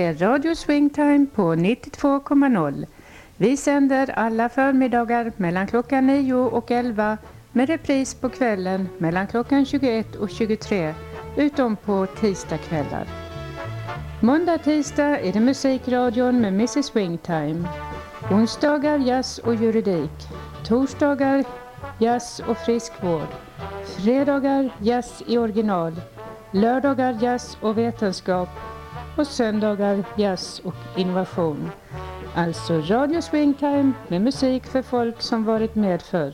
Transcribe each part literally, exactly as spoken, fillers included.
är Radio Swingtime på nittiotvå komma noll. Vi sänder alla förmiddagar mellan klockan nio och elva med repris på kvällen mellan klockan tjugoett och tjugotre, utom på tisdagskvällar. Måndag tisdag är det musikradion med missus Swingtime. Onsdagar jazz och juridik. Torsdagar jazz och friskvård. Fredagar jazz i original. Lördagar jazz och vetenskap. Och söndagar jazz och innovation. Alltså Radio Swingtime med musik för folk som varit med förr.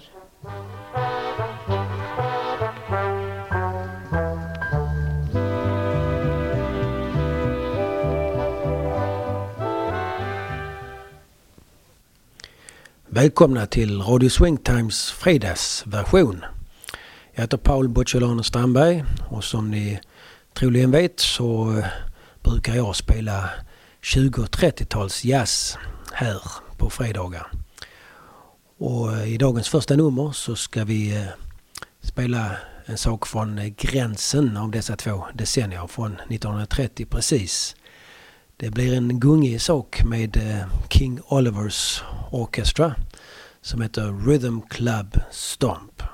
Välkomna till Radio Swingtimes fredagsversion. Jag heter Paul Bocciolano Strandberg och som ni troligen vet så brukar jag spela tjugo- och trettio-tals jazz här på fredagar. Och i dagens första nummer så ska vi spela en sak från gränsen av dessa två decennier, från nittonhundratrettio precis. Det blir en gungig sak med King Olivers Orchestra som heter Rhythm Club Stomp.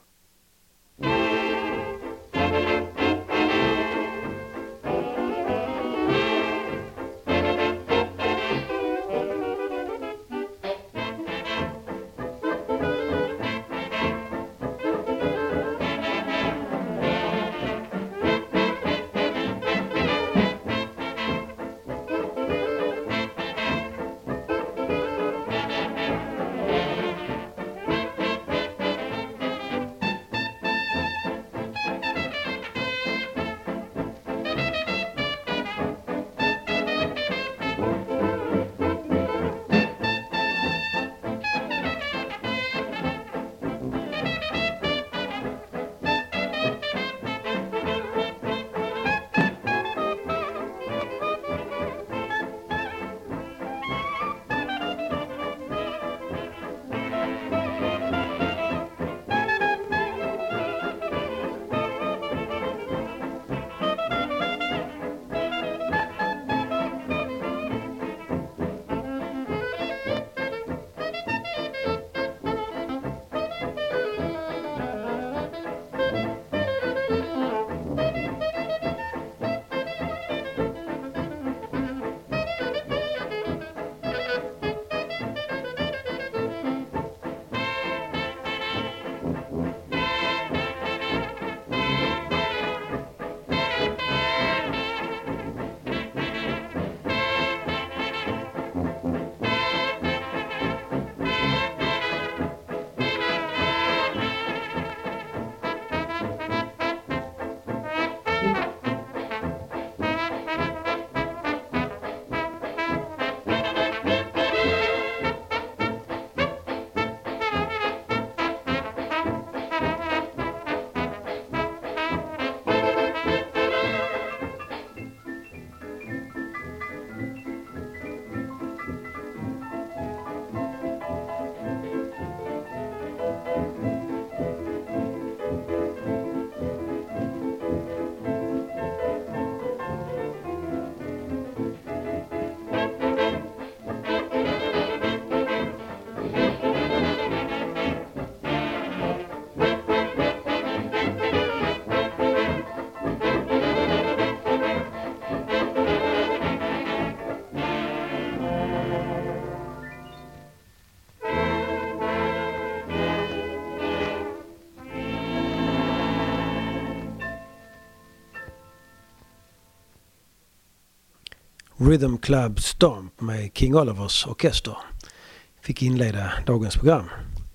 Rhythm Club Stomp med King Olivers Orchestra fick inleda dagens program.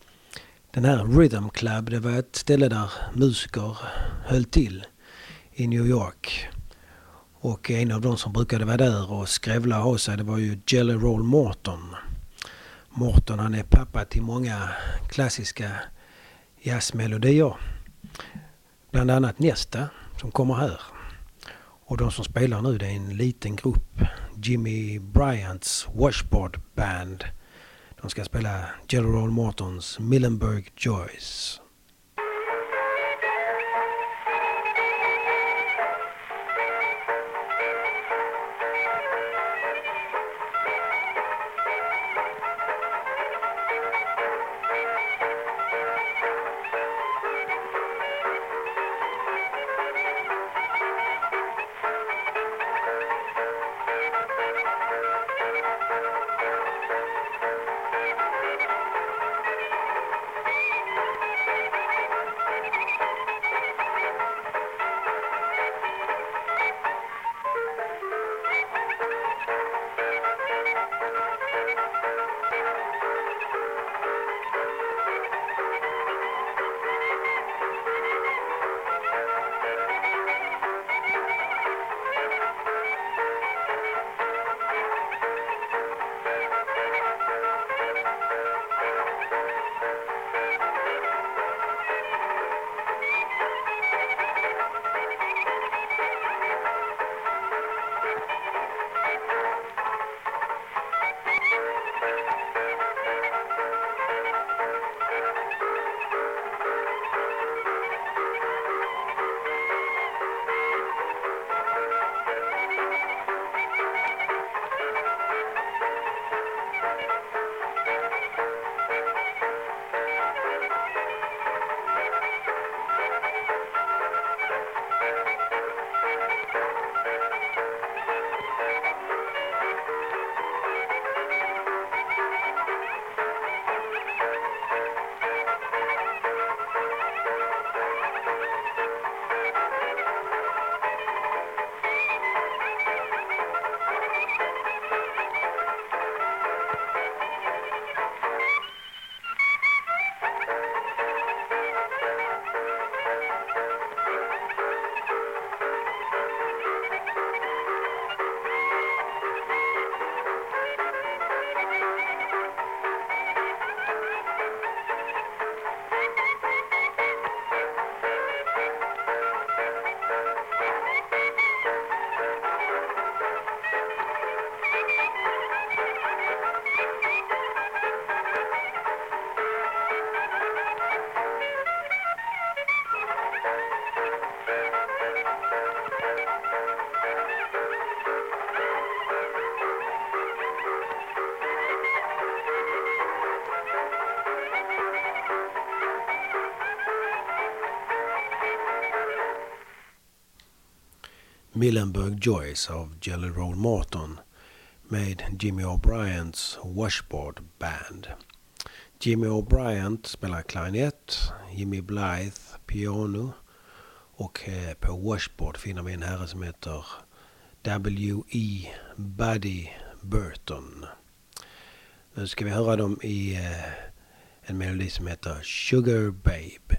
Den här Rhythm Club, det var ett ställe där musiker höll till i New York. Och en av de som brukade vara där och skrävla ha sig, det var ju Jelly Roll Morton. Morton, han är pappa till många klassiska jazzmelodier. Bland annat nästa som kommer här. Och de som spelar nu, det är en liten grupp. Jimmy Bryants Washboard Band. De ska spela Jelly Roll Mortons Millenburg Joyce. Millenburg Joyce av Jelly Roll Morton med Jimmy O'Briens Washboard Band. Jimmy O'Brien spelar klarinett, Jimmy Blythe piano och på washboard finner vi en herre som heter W E Buddy Burton. Nu ska vi höra dem i en melodi som heter Sugar Babe.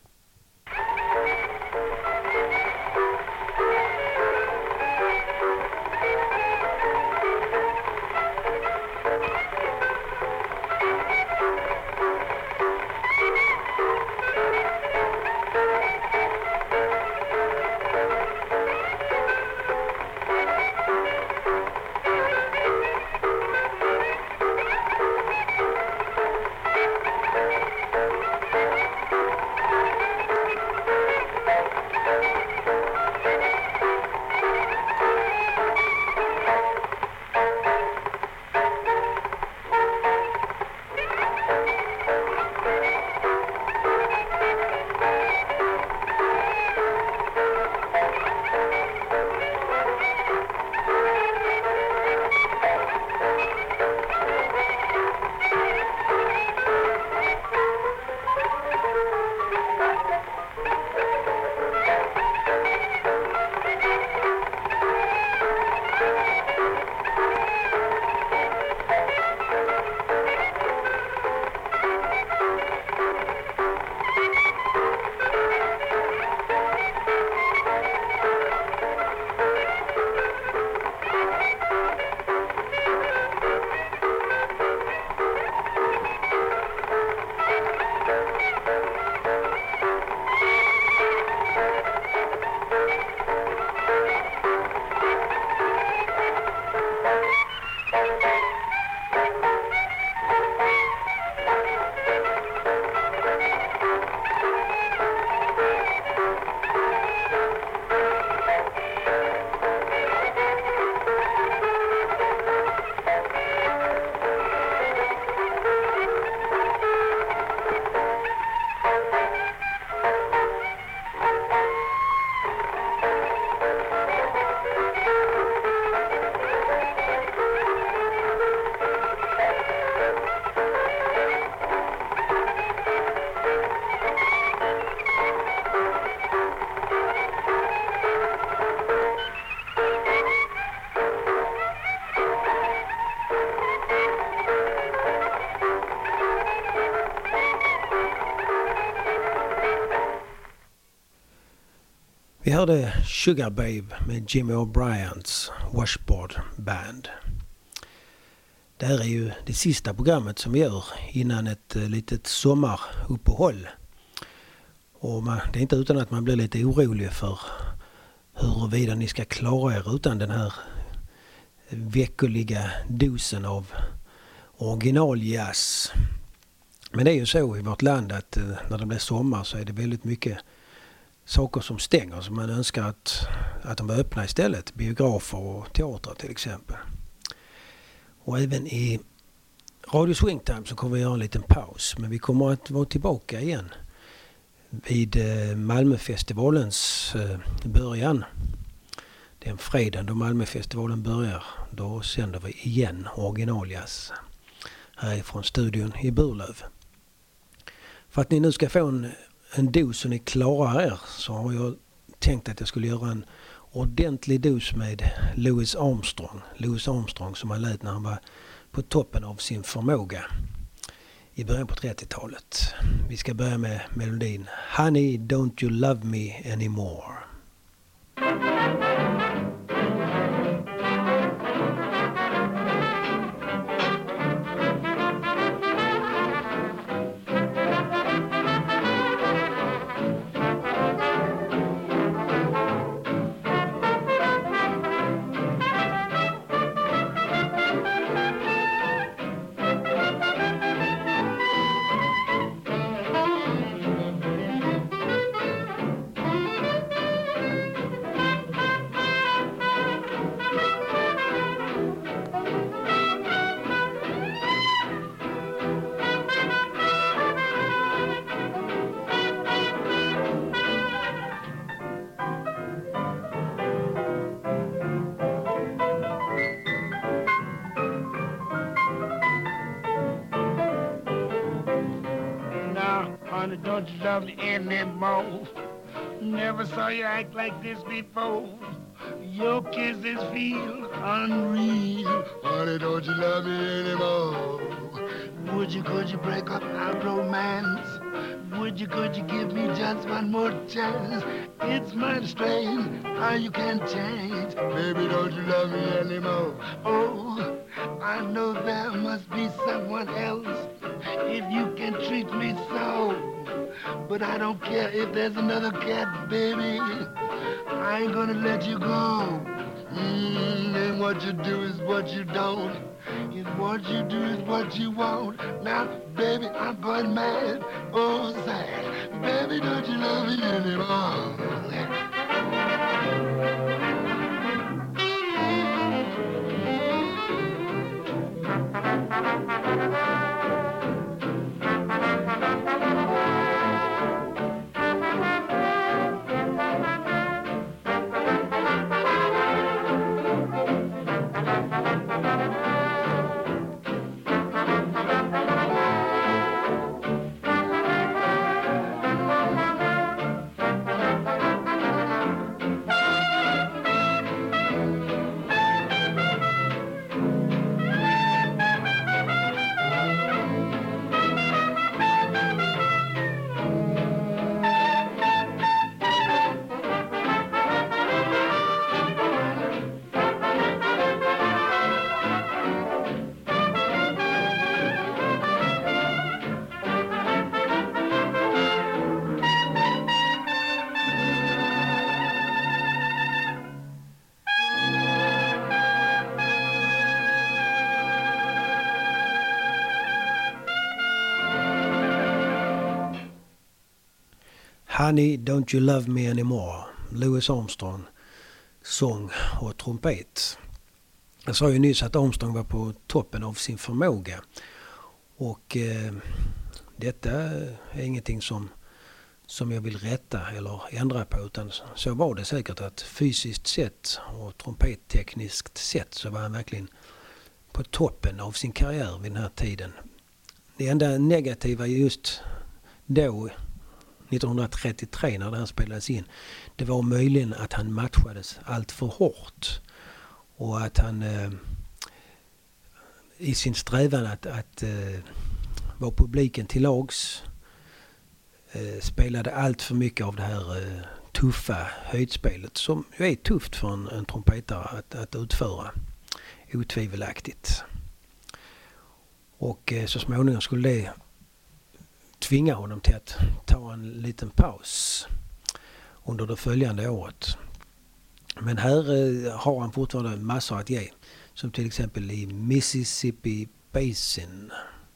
Vi hörde Sugar Babe med Jimmy O'Briens Washboard Band. Det här är ju det sista programmet som vi gör innan ett litet sommaruppehåll. Och man, det är inte utan att man blir lite orolig för huruvida ni ska klara er utan den här veckoliga dosen av originaljazz. Men det är ju så i vårt land att när det blir sommar så är det väldigt mycket saker som stänger som man önskar att, att de var öppna istället. Biografer och teatrar till exempel. Och även i Radio Swingtime så kommer vi göra en liten paus. Men vi kommer att vara tillbaka igen vid Malmöfestivalens början. Det är en fredag då Malmöfestivalen börjar. Då sänder vi igen originaljazz härifrån studion i Burlöv. För att ni nu ska få en en dos och ni klarar er så har jag tänkt att jag skulle göra en ordentlig dos med Louis Armstrong. Louis Armstrong som han lät när han var på toppen av sin förmåga i början på trettiotalet. Vi ska börja med melodin Honey, Don't You Love Me Anymore. don't you love me anymore? Never saw you act like this before. Your kisses feel unreal. Honey, don't you love me anymore? Would you, could you break up our romance? Would you, could you give me just one more chance? It's mighty strange how you can change. Baby, don't you love me anymore? Oh, I know there must be someone else if you can treat me so. But I don't care if there's another cat, baby. I ain't gonna let you go. Mm, and what you do is what you don't. And what you do is what you want. Now, baby, I'm going mad. Oh, sad. Baby, don't you love me anymore? Honey, Don't You Love Me Anymore, Louis Armstrong, sång och trumpet. Jag sa ju nyss att Armstrong var på toppen av sin förmåga. Och eh, detta är ingenting som, som jag vill rätta eller ändra på, utan så var det säkert att fysiskt sett och trumpettekniskt sett så var han verkligen på toppen av sin karriär vid den här tiden. Det enda negativa just då, nittonhundratrettiotre när det här spelades in, det var möjligen att han matchades allt för hårt och att han eh, i sin strävan att, att eh, vara publiken till lags eh, spelade allt för mycket av det här eh, tuffa höjdspelet som ju är tufft för en, en trumpetare att, att utföra, otvivelaktigt. Och eh, så småningom skulle det tvinga honom till att ta en liten paus under det följande året. Men här eh, har han fortfarande massor att ge, som till exempel i Mississippi Basin.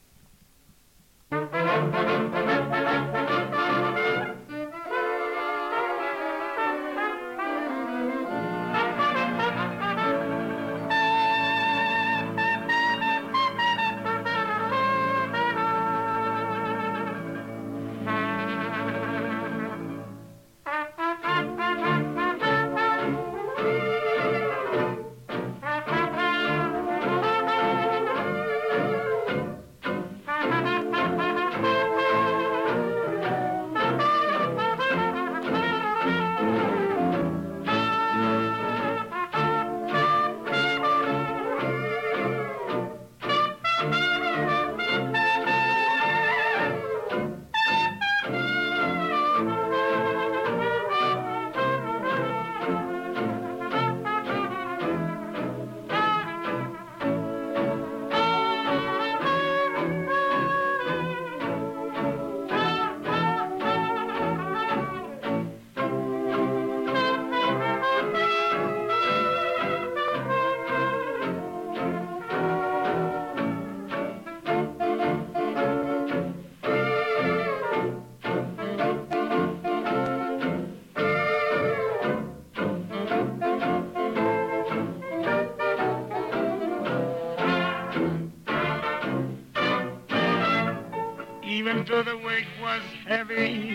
Even though the weight was heavy,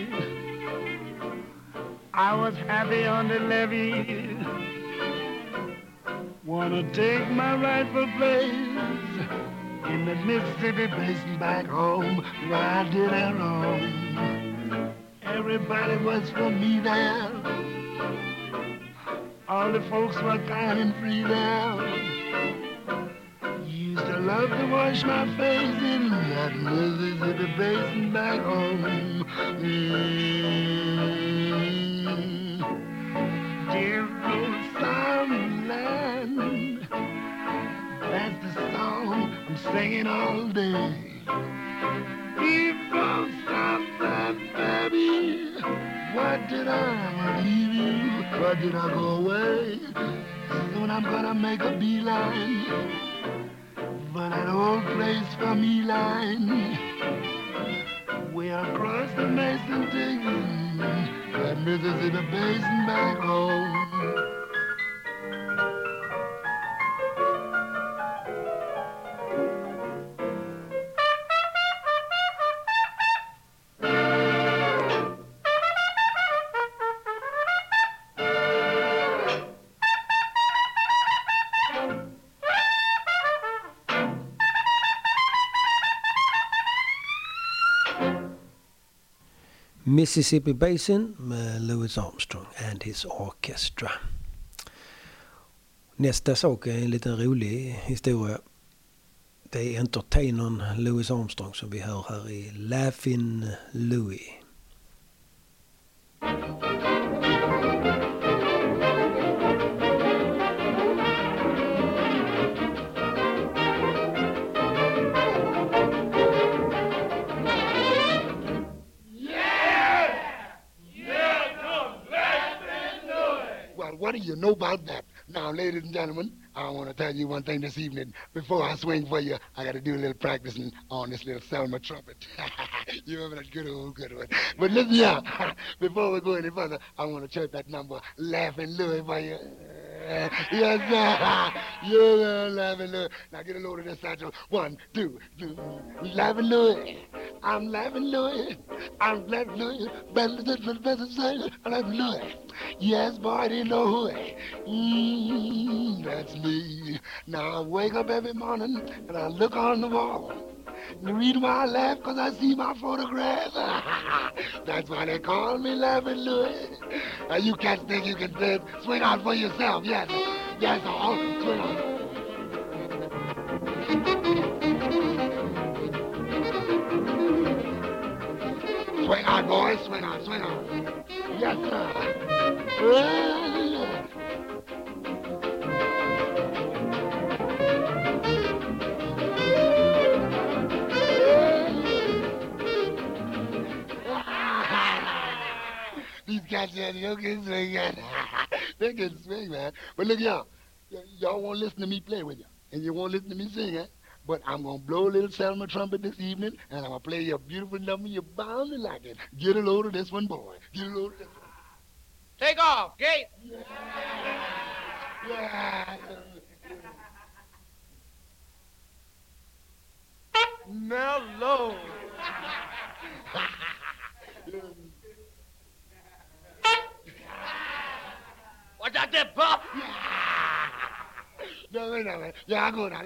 I was happy on the levee. Wanna take my rightful place in the Mississippi Basin back home, where I did it wrong. Everybody was for me there. All the folks were kind and free there. Used to love to wash my face in that Mississippi basin back home. Mm. Dear old Southland, that's the song I'm singing all day. People, Southland, baby, why did I leave you? Why did I go away? Soon I'm gonna make a beeline for that old place from Eline, way across the Mason Dixon, that Mississippi basin back home. Mississippi Basin med Louis Armstrong and his orchestra. Nästa sak är en liten rolig historia. Det är entertainern Louis Armstrong som vi hör här i Laugh-In Louie. What do you know about that? Now, ladies and gentlemen, I want to tell you one thing this evening. Before I swing for you, I got to do a little practicing on this little Selma trumpet. You remember that good old good one. But listen here, before we go any further, I want to chirp that number, Laugh-In Louie, for you. Uh, yes, sir. You're Laugh-In Louie. Now get a load of this satchel. One, two, two. Laugh-In Louie. I'm Laugh-In Louie. I'm Laugh-In Louie. Better than the best say. Laugh-In Louie. Yes, boy, they know who I mm, that's me. Now I wake up every morning and I look on the wall. The reason why I laugh, because I see my photograph. That's why they call me Laugh-In Louie. Now you cats think you can play, swing out for yourself. Yes, yes, all swing out. Swing out, boys, swing out, swing out. Yes, sir. Well, these cats here, they can swing, man. They can swing, man. But look, y'all, y'all won't listen to me play with you, and you won't listen to me sing, eh? But I'm going to blow a little Selma trumpet this evening, and I'm going to play you a beautiful number. You're bound to like it. Get a load of this one, boy. Get a load of this one. Take off, gate. Yeah. Yeah. Mellow. Watch out there, Pop. No, wait a minute. Yeah, I go now.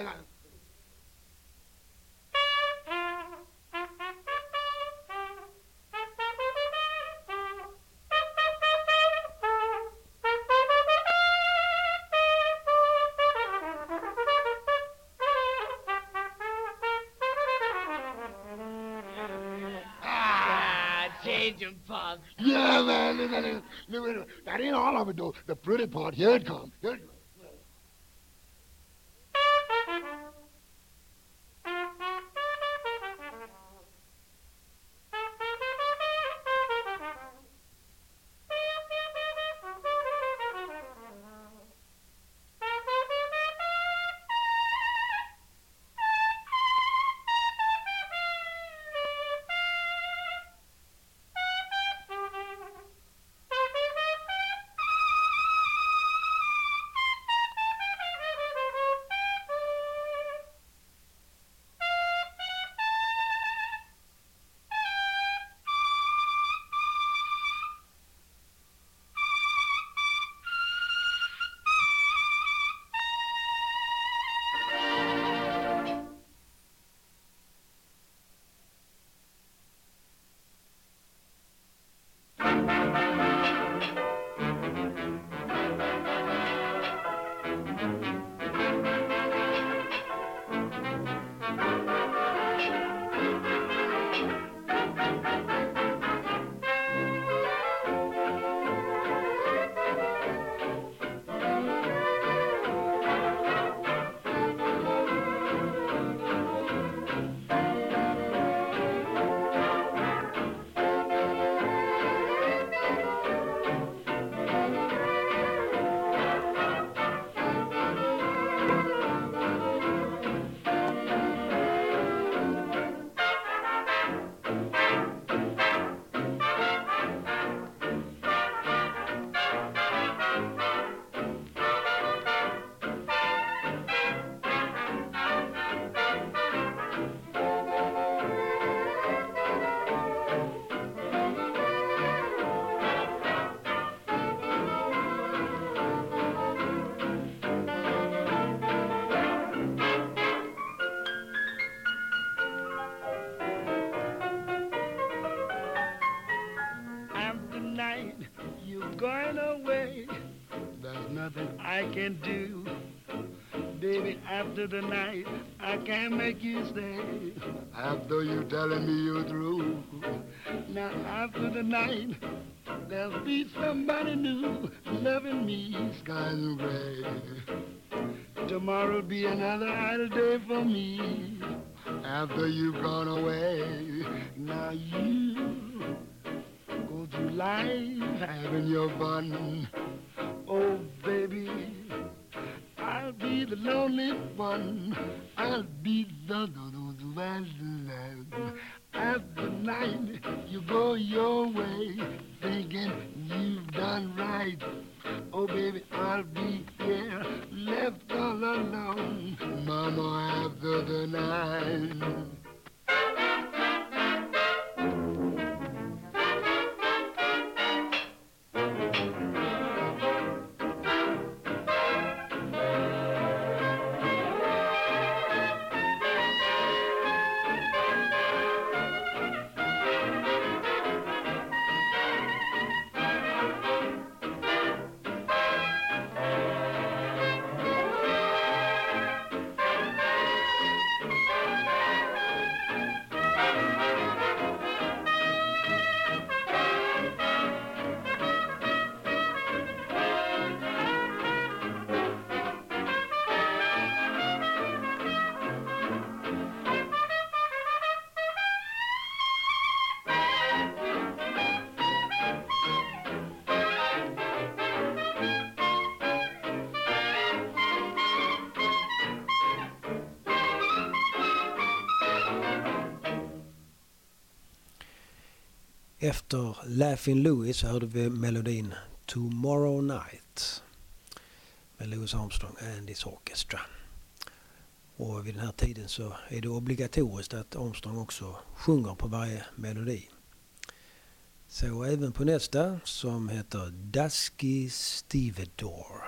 Pop. Yeah, man. Look at it. Look at it. That ain't all of it, though. The pretty part. Here it comes. Here it comes. night you're going away, there's nothing I can do. Baby, after the night, I can't make you stay. After you telling me you're through. Now after the night, there'll be somebody new loving me, skies and gray. Tomorrow'll be another idle day for me. After you've gone away, now you go through life having your fun. Oh, baby, I'll be the lonely one. I'll be the one. After night, you go your way, thinking you've done right. Oh, baby, I'll be here, left all alone, mama, after the night. Efter Laughing Louis hörde vi melodin Tomorrow Night med Louis Armstrong Andy's Orchestra. Och vid den här tiden så är det obligatoriskt att Armstrong också sjunger på varje melodi. Så även på nästa, som heter Dusky Stevedore.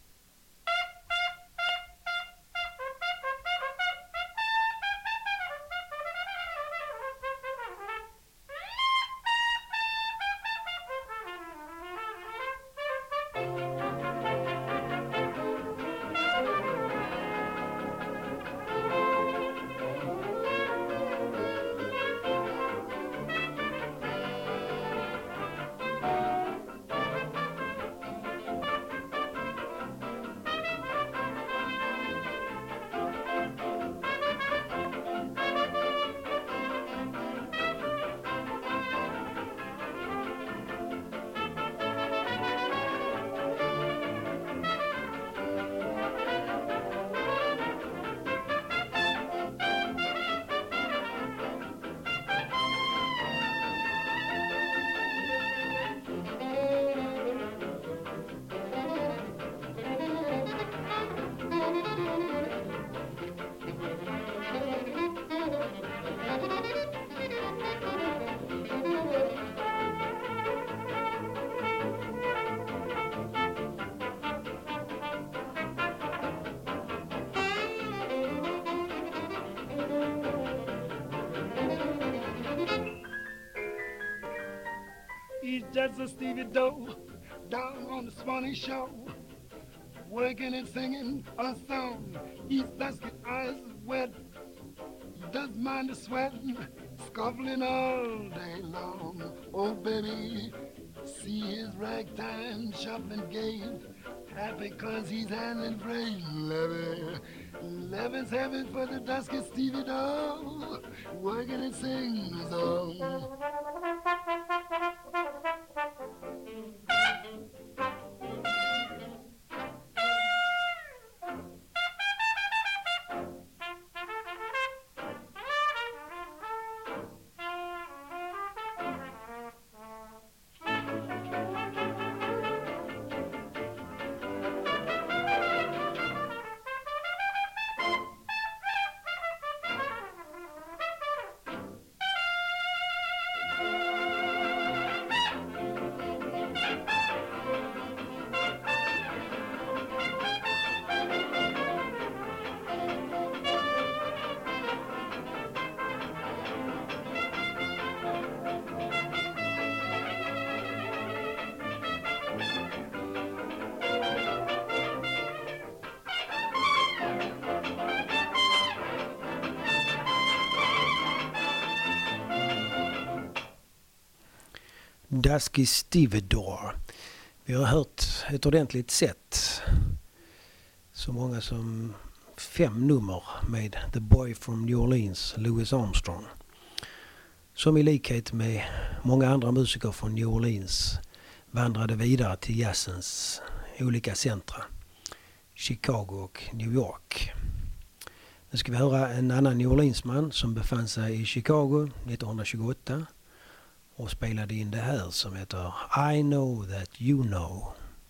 He's just a Stevie Doe down on the Swanee Show, working and singing a song. His dusky eyes wet, he doesn't mind the sweating, scuffling all day long. Oh, baby, see his ragtime shopping gait, happy cause he's handling freight. Levy, Levy's heaven for the dusky Stevie Doe, working and singing a song. Dusky Stevedore. Vi har hört ett ordentligt set. Så många som fem nummer med The Boy from New Orleans, Louis Armstrong. Som i likhet med många andra musiker från New Orleans vandrade vidare till jazzens olika centra. Chicago och New York. Nu ska vi höra en annan New Orleans-man som befann sig i Chicago nittonhundratjugoåtta och spelade in det här som heter I Know That You Know.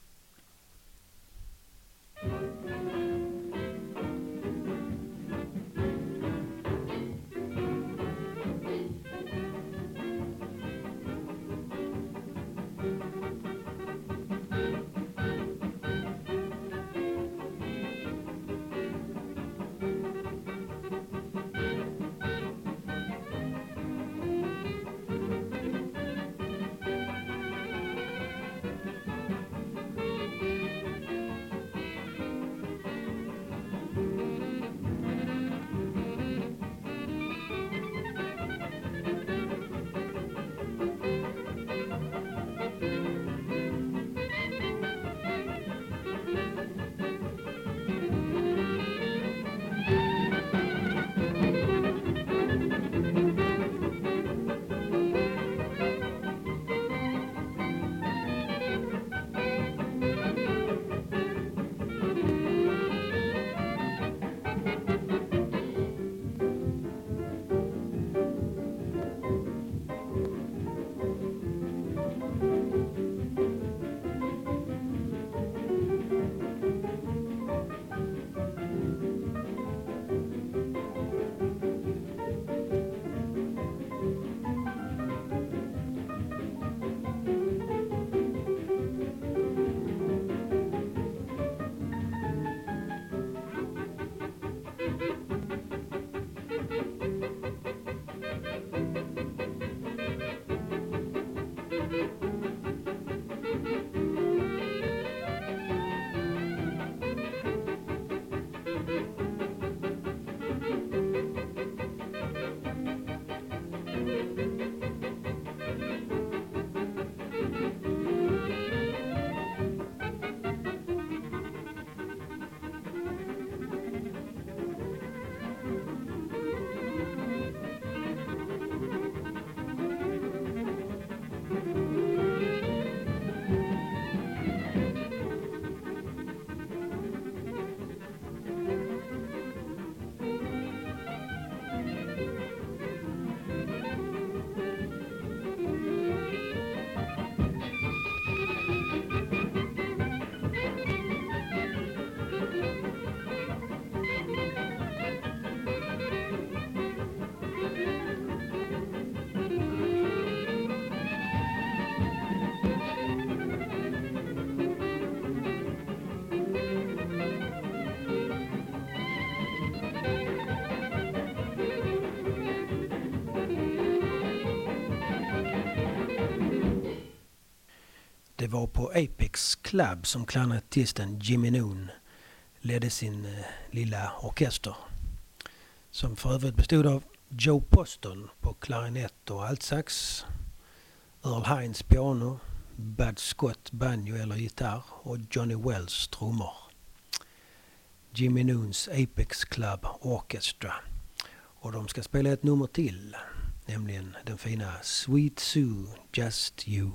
Det var på Apex Club som klarinettisten Jimmy Noon ledde sin eh, lilla orkester. Som för övrigt bestod av Joe Poston på klarinett och altsax, Earl Hines piano, Bud Scott banjo eller gitarr och Johnny Wells trummor. Jimmy Noons Apex Club Orchestra. Och de ska spela ett nummer till, nämligen den fina Sweet Sue, Just You.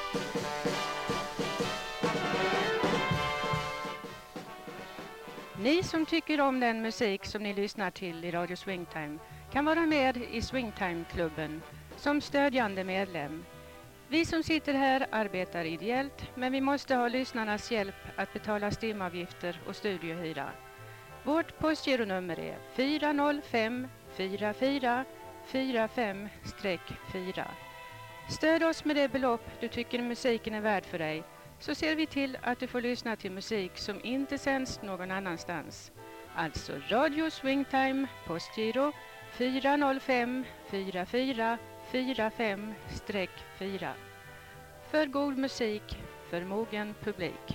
Ni som tycker om den musik som ni lyssnar till i Radio Swingtime kan vara med i Swingtime-klubben som stödjande medlem. Vi som sitter här arbetar ideellt, men vi måste ha lyssnarnas hjälp att betala stimavgifter och studiohyra. Vårt postgironummer är fyra noll fem fyra fyra fyra fem fyra. Stöd oss med det belopp du tycker musiken är värd för dig, så ser vi till att du får lyssna till musik som inte sänds någon annanstans. Alltså Radio Swingtime, postgiro fyra noll fem fyra fyra fyra fem fyra. För god musik, för mogen publik.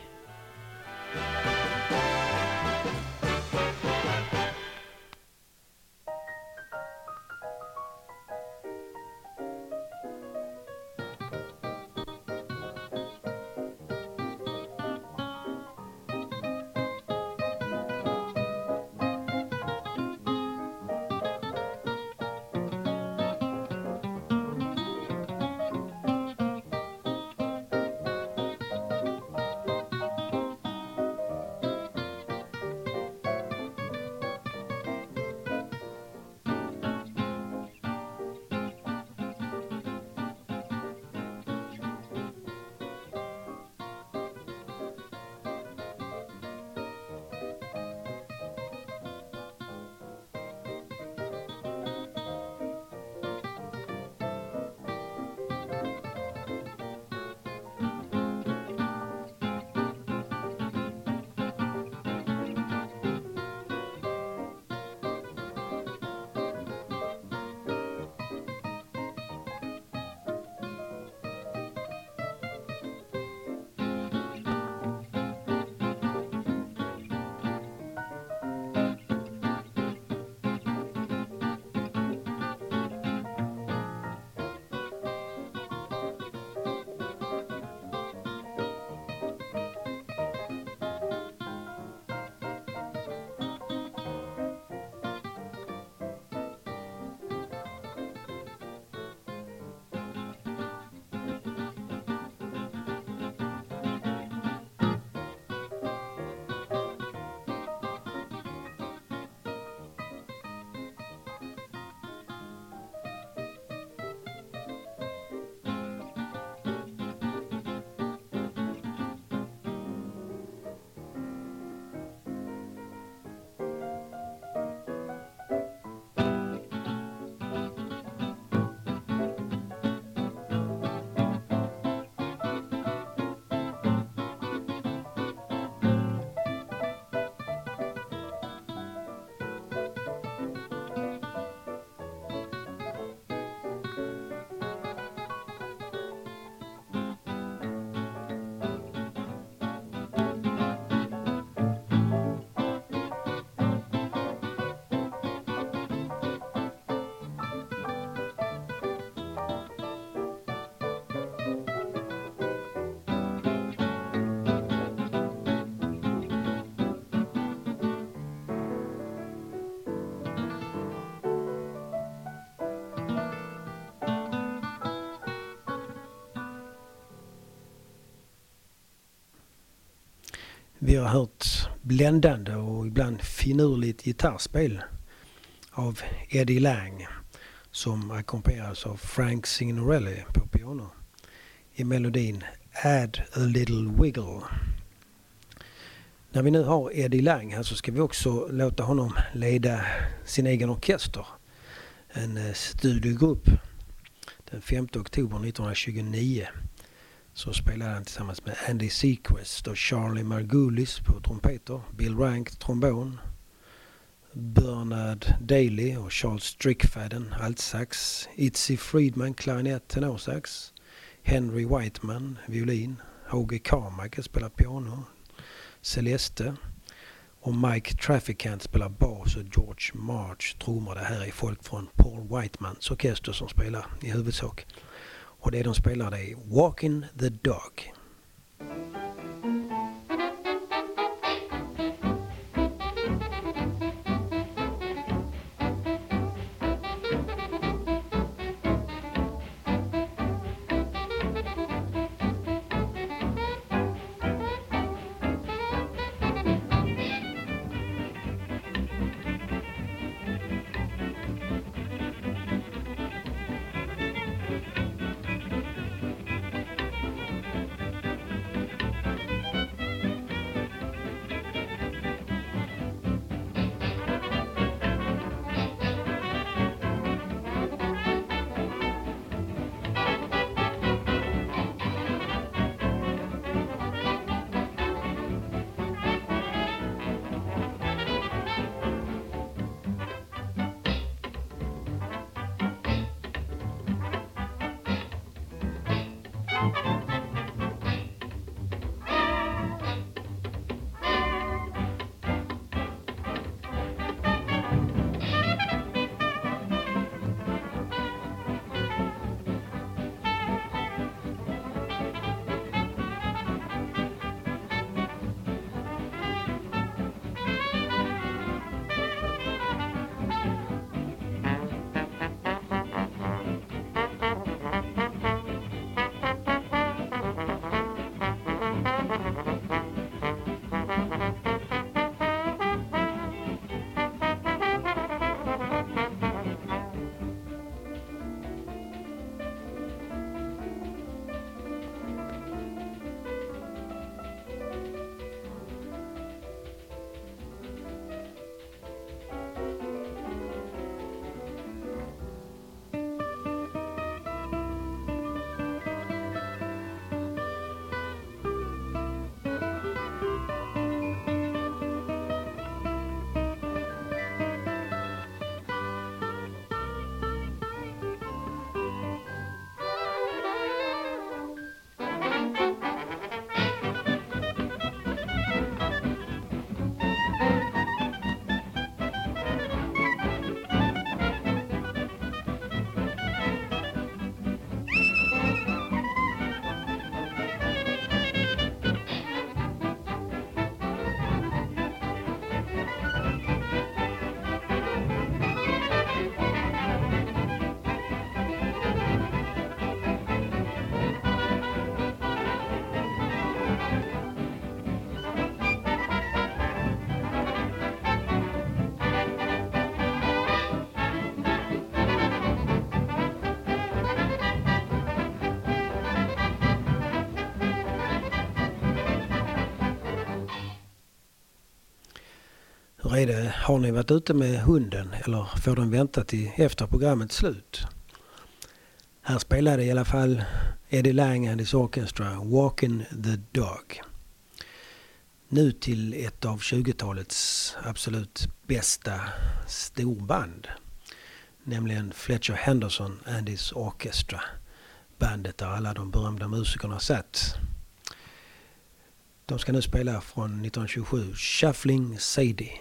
Vi har hört bländande och ibland finurligt gitarrspel av Eddie Lang som ackompanjeras av Frank Signorelli på piano i melodin Add a Little Wiggle. När vi nu har Eddie Lang här så ska vi också låta honom leda sin egen orkester. En studiogrupp. Den femte oktober nittonhundratjugonio så spelade han tillsammans med Andy Sequest och Charlie Margulis på trumpeter, Bill Rank trombon, Bernard Daly och Charles Strickfaden altsax, Itzy Friedman klarinett, tenorsax, Henry Whiteman violin, H G Carmichael spelar piano, Celeste och Mike Trafficant spelar bas och George March trummor. Det här är folk från Paul Whitemans orkester som spelar i huvudsak. Och det de spelar det är Walking the Dog. Hur är det? Har ni varit ute med hunden eller får den vänta till efter programmets slut? Här spelade i alla fall Eddie Lang and his Orchestra Walking the Dog. Nu till ett av tjugotalets absolut bästa storband. Nämligen Fletcher Henderson and his Orchestra. Bandet där alla de berömda musikerna satt. De ska nu spela från nittonhundratjugosju, Shuffling Sadie.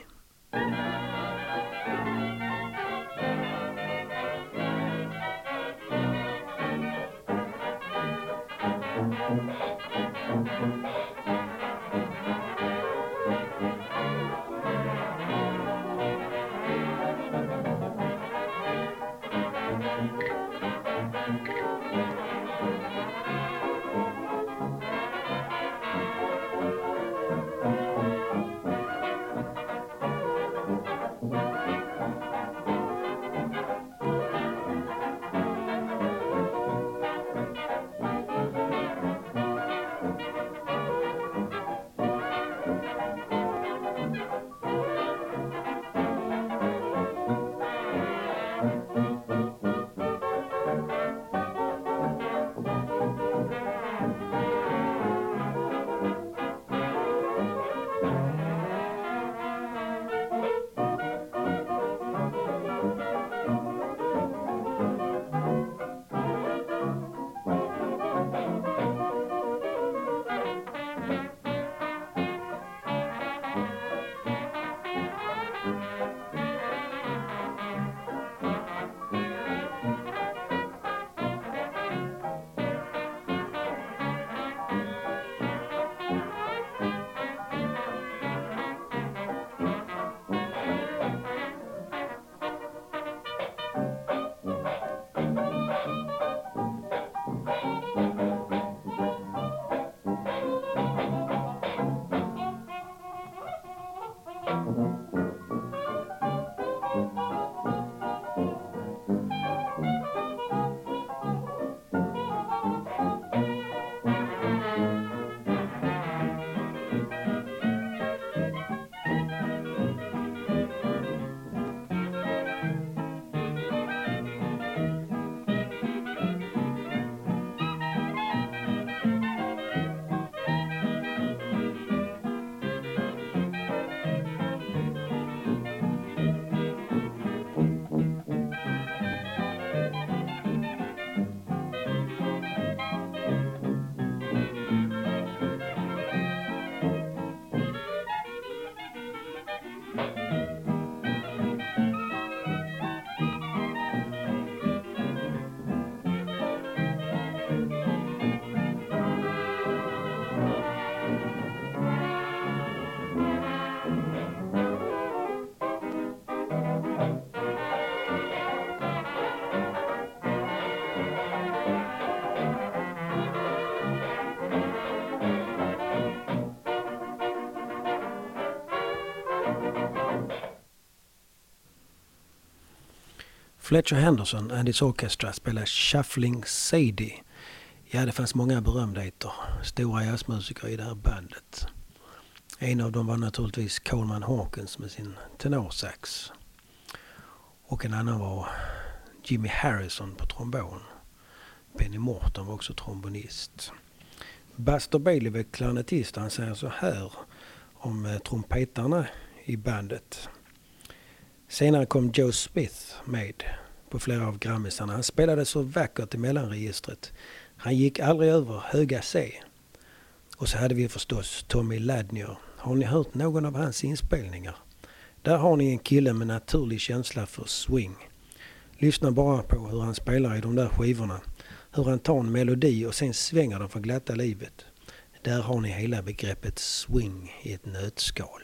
Fletcher Henderson and his orchestra spelade Shuffling Sadie. Ja, det fanns många berömdheter, stora jazzmusiker i det här bandet. En av dem var naturligtvis Coleman Hawkins med sin tenorsax. Och en annan var Jimmy Harrison på trombon. Benny Morton var också trombonist. Buster Bailey var klarinettist. Han säger så här om eh, trumpetarna i bandet. Senare kom Joe Smith med på flera av Grammysarna. Han spelade så vackert i mellanregistret. Han gick aldrig över höga C. Och så hade vi förstås Tommy Ladnier. Har ni hört någon av hans inspelningar? Där har ni en kille med naturlig känsla för swing. Lyssna bara på hur han spelar i de där skivorna. Hur han tar en melodi och sen svänger den för glatta livet. Där har ni hela begreppet swing i ett nötskal.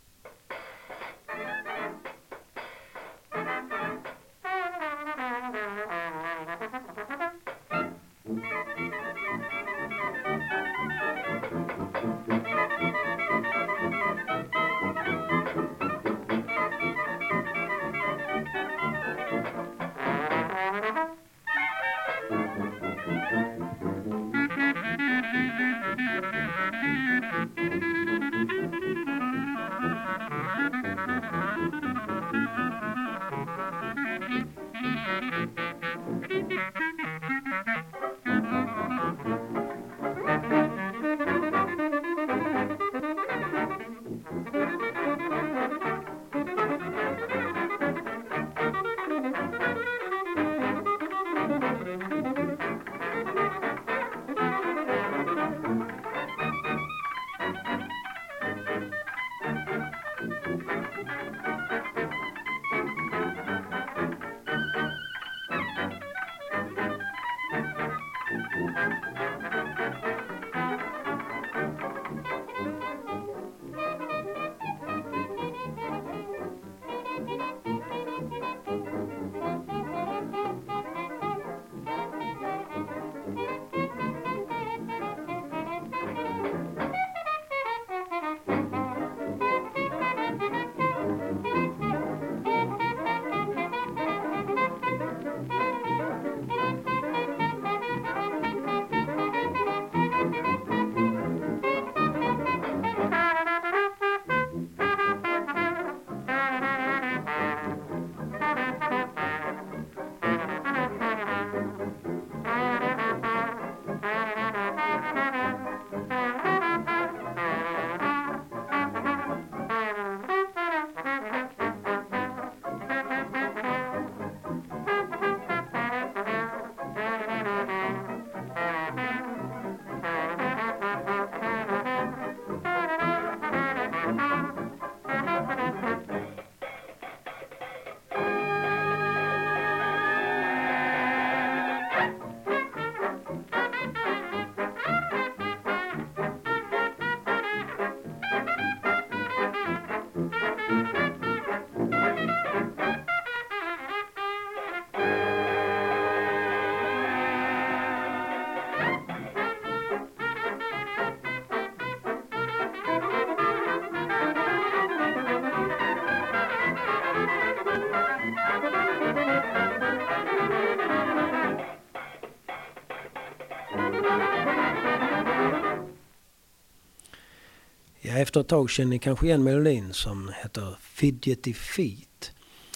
Ja, efter ett tag känner ni kanske igen melodin som heter Fidgety Feet.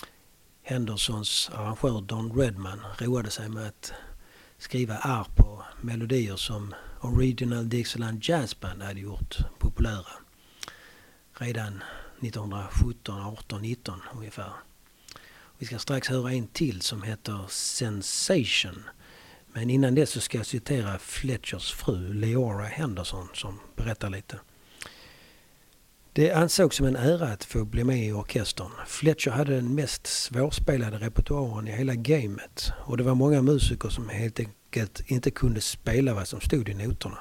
Hendersons arrangör Don Redman roade sig med att skriva arr på melodier som Original Dixieland Jazz Band hade gjort populära redan nittonhundrasjutton, arton, nitton ungefär. Vi ska strax höra en till som heter Sensation. Men innan det så ska jag citera Fletchers fru Leora Henderson som berättar lite. Det ansågs som en ära att få bli med i orkestern. Fletcher hade den mest svårspelade repertoaren i hela gamet och det var många musiker som helt enkelt inte kunde spela vad som stod i noterna.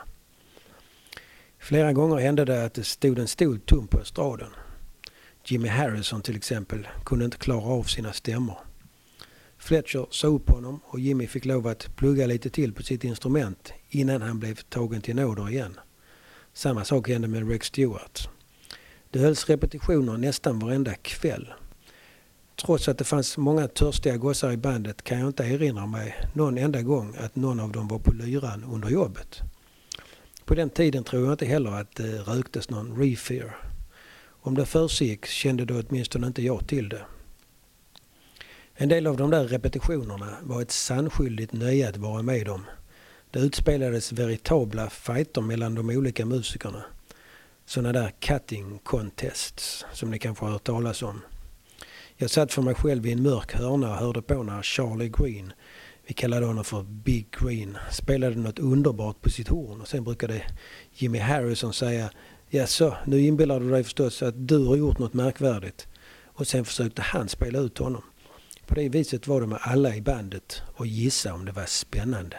Flera gånger hände det att det stod en stol tom på estraden. Jimmy Harrison till exempel kunde inte klara av sina stämmor. Fletcher sa upp honom och Jimmy fick lov att plugga lite till på sitt instrument innan han blev tagen till nåder igen. Samma sak hände med Rex Stewart. Det hölls repetitioner nästan varenda kväll. Trots att det fanns många törstiga gossar i bandet kan jag inte erinra mig någon enda gång att någon av dem var på lyran under jobbet. På den tiden tror jag inte heller att det röktes någon reefer. Om det försiggick kände då åtminstone inte jag till det. En del av de där repetitionerna var ett sannskyldigt nöje att vara med om. Det utspelades veritabla fighter mellan de olika musikerna. Sådana där cutting contests som ni kanske har hört talas om. Jag satt för mig själv i en mörk hörna och hörde på när Charlie Green, vi kallade honom för Big Green, spelade något underbart på sitt horn. Och sen brukade Jimmy Harrison säga, ja så, nu inbillar du dig förstås att du har gjort något märkvärdigt. Och sen försökte han spela ut honom. På det viset var det med alla i bandet och gissa om det var spännande.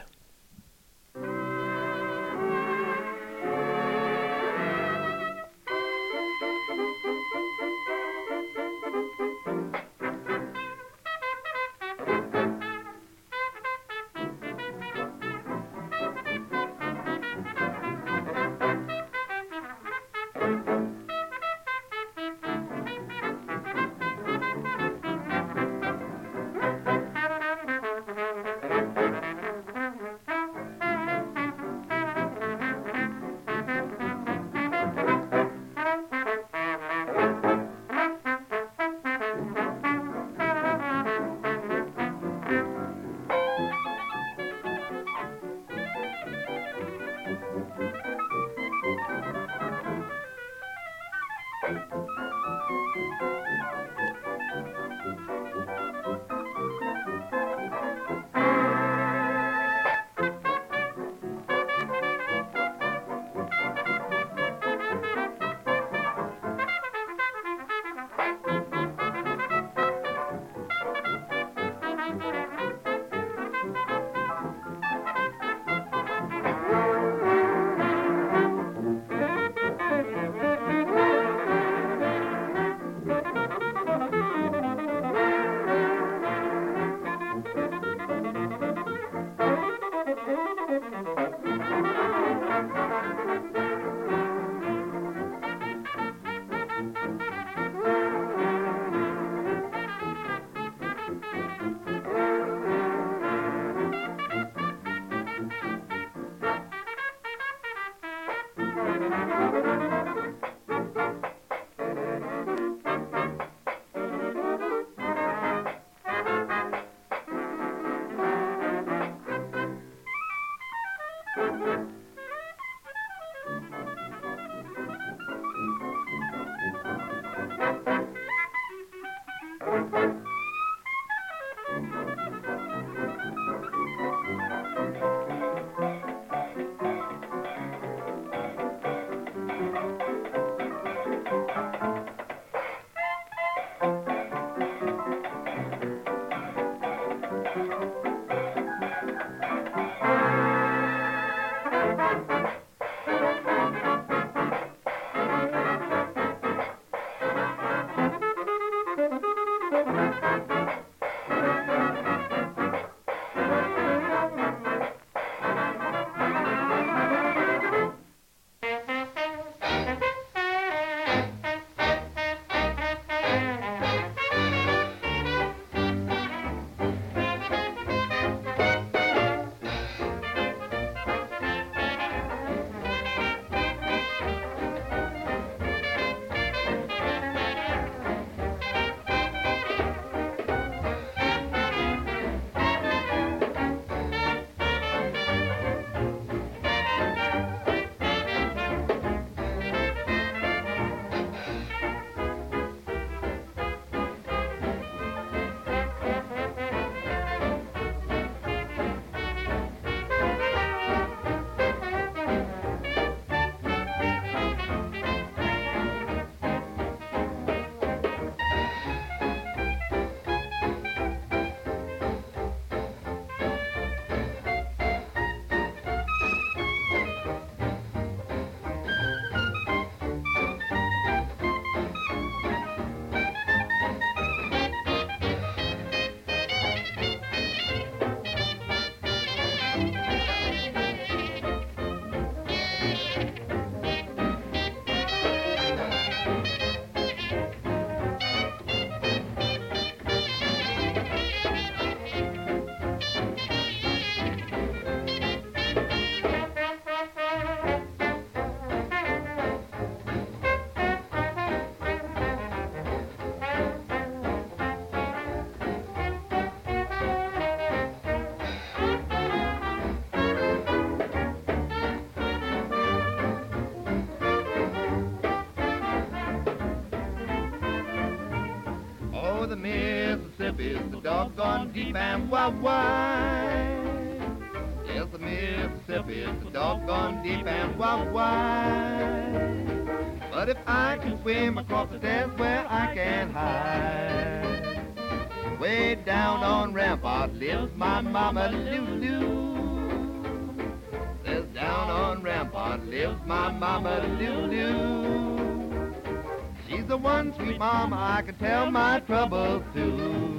Mississippi's the doggone deep and wide wide. Yes, the Mississippi is the doggone deep and wide wide. But if I can swim across it, there's where I can hide. Way down on Rampart lives my mama Lulu. There's down on Rampart lives my mama Lulu. She's the one sweet mama I can tell my troubles to.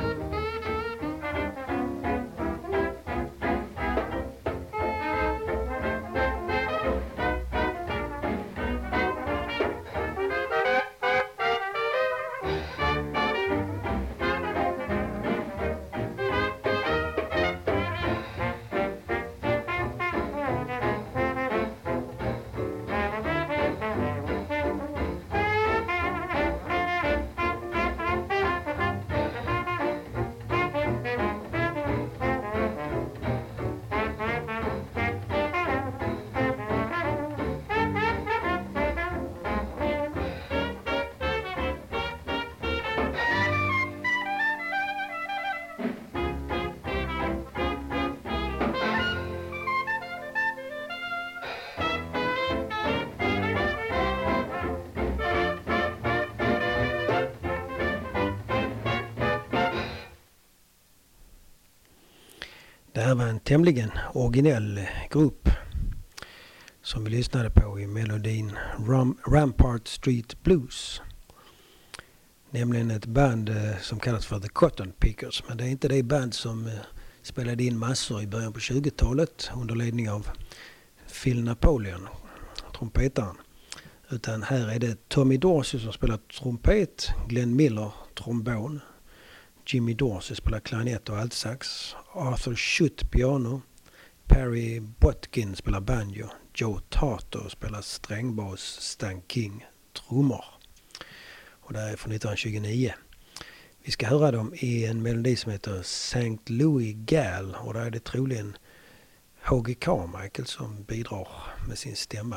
Det här var en tämligen originell grupp som vi lyssnade på i melodin Ram- Rampart Street Blues. Nämligen ett band som kallas för The Cotton Pickers. Men det är inte det band som spelade in massor i början på tjugotalet under ledning av Phil Napoleon, trumpetaren. Utan här är det Tommy Dorsey som spelar trumpet, Glenn Miller trombon, Jimmy Dorsey spelar klarinett och altsax, Arthur Schutt piano, Perry Botkin spelar banjo, Joe Tarter spelar strängbas, Stan King trummor. Och det är från nittonhundratjugonio. Vi ska höra dem i en melodi som heter Saint Louis Gal, och där är det troligen Hoagy Carmichael som bidrar med sin stämma.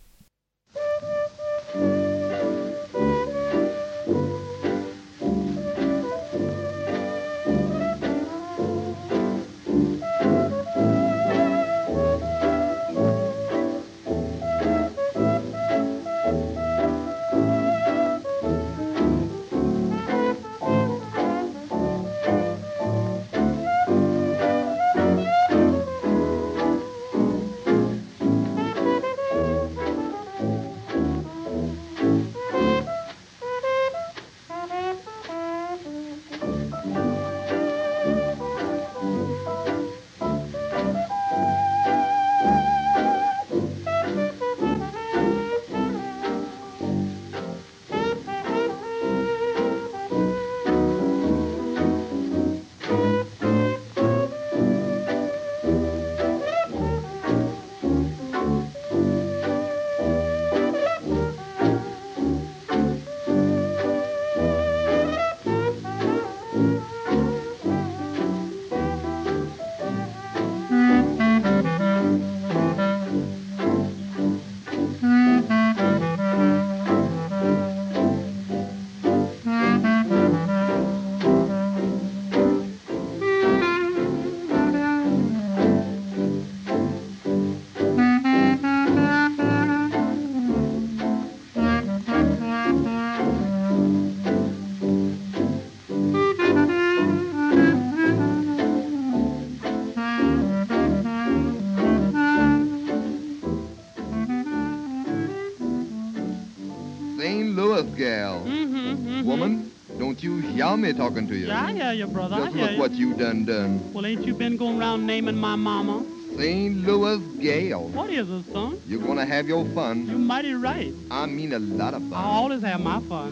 Gal. Mm-hmm, mm-hmm. Woman, don't you hear me talking to you? Yeah, I hear you, brother. Just I hear look you. what you done done. Well, ain't you been going around naming my mama? Saint Louis Gale. What is it, son? You're gonna have your fun. You're mighty right. I mean a lot of fun. I always have my fun.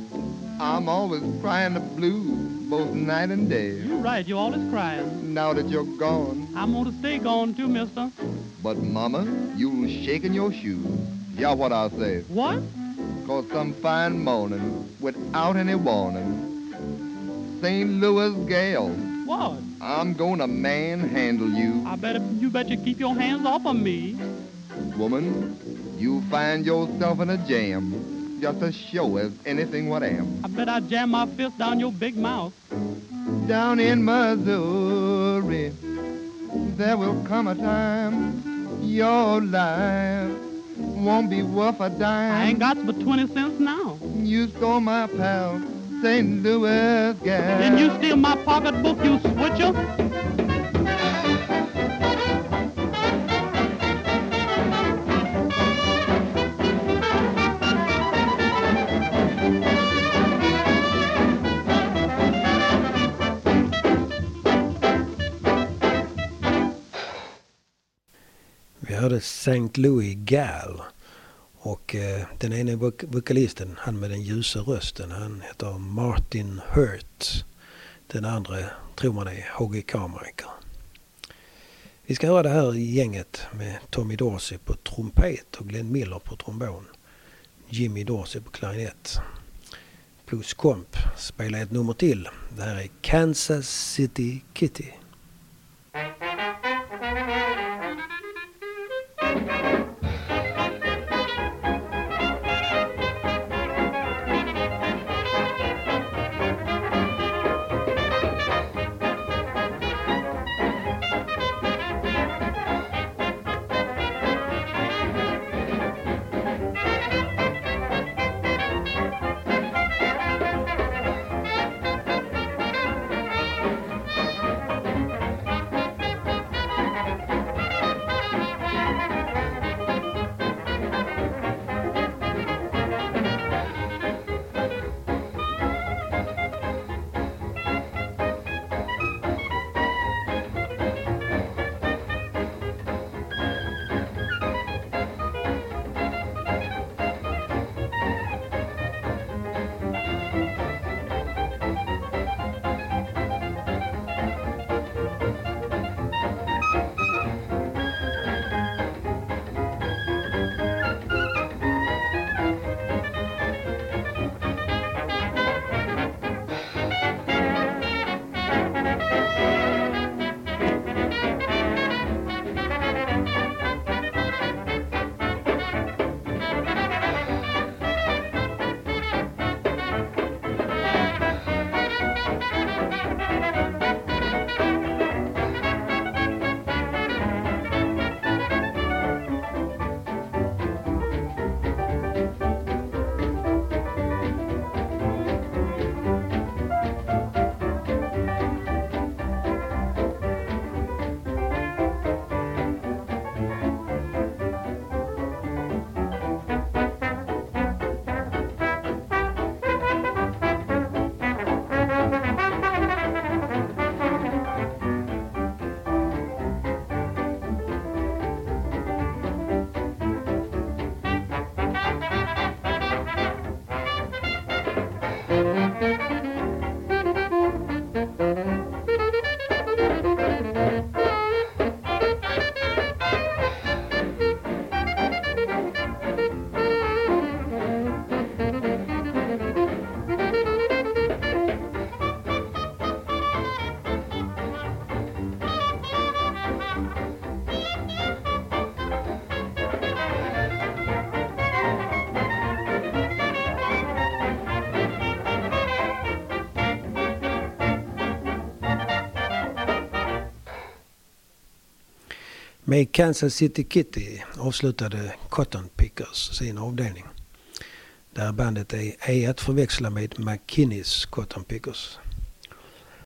I'm always crying the blues, both night and day. You're right, you're always crying. Now that you're gone. I'm gonna stay gone too, mister. But, Mama, you shaking your shoes. Yeah, what I say. What? 'Cause some fine morning, without any warning, Saint Louis Gale. What? I'm gonna manhandle you. I better, you better keep your hands off of me. Woman, you find yourself in a jam, just as sure as anything what am. I bet I jam my fist down your big mouth. down in Missouri. There will come a time your life won't be worth a dime. I ain't got but twenty cents now. You stole my pal, Saint Louis gal. Then you steal my pocketbook, you switcher. Vi hörde Saint Louis Gal och eh, den ene vok- vokalisten, han med den ljusa rösten, han heter Martin Hurt. Den andra tror man är Hoggy Carmichael. Vi ska höra det här gänget med Tommy Dorsey på trumpet och Glenn Miller på trombon. Jimmy Dorsey på klarinett. Plus Komp spelar ett nummer till. Det här är Kansas City Kitty. Med Kansas City Kitty avslutade Cotton Pickers sin avdelning. Där bandet är, är att förväxla med McKinneys Cotton Pickers.